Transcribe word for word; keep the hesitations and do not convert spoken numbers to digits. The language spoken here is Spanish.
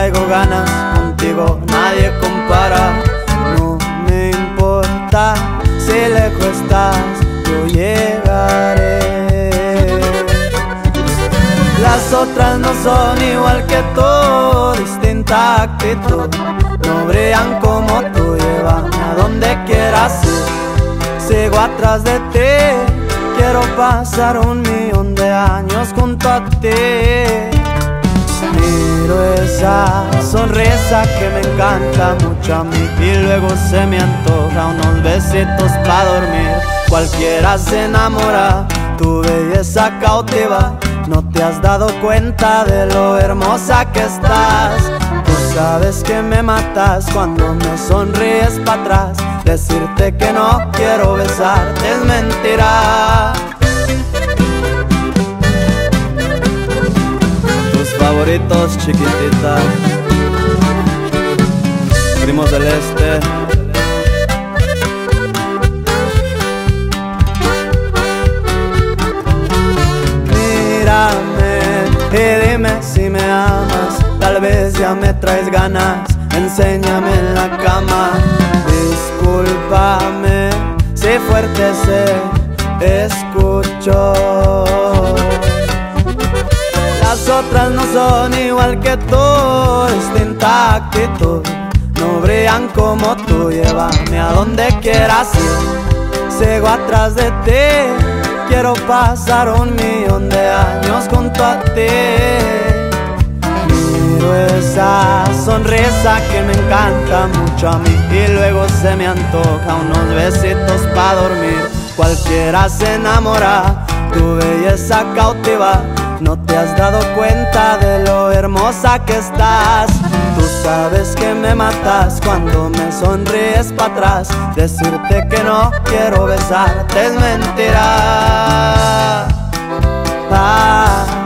traigo ganas, contigo nadie compara. No me importa si lejos estás, yo llegaré. Las otras no son igual que tú, distinta actitud, no brillan como tú, llévame a donde quieras ir. Sigo atrás de ti, quiero pasar un millón de años junto a ti. Miro esa sonrisa que me encanta mucho a mí y luego se me antoja unos besitos pa' dormir. Cualquiera se enamora, tu belleza cautiva, no te has dado cuenta de lo hermosa que estás. Tú sabes que me matas cuando me sonríes pa' atrás. Decirte que no quiero besarte es mentira. Tus favoritos, chiquitita, Primos del Este. Mírame y dime si me amas, tal vez ya me traes ganas, enséñame en la cama. Discúlpame si fuerte se escucho. Las otras no son igual que tú, distinta actitud, no brillan como tú, llévame a donde quieras ir. Sigo atrás de ti, quiero pasar un millón de años junto a ti. Miro esa sonrisa que me encanta mucho a mí y luego se me antoja unos besitos pa' dormir. Cualquiera se enamora, tu belleza cautiva, no te has dado cuenta de lo hermosa que estás. Tú sabes que me matas cuando me sonríes pa' atrás. Decirte que no quiero besarte es mentira. Ah.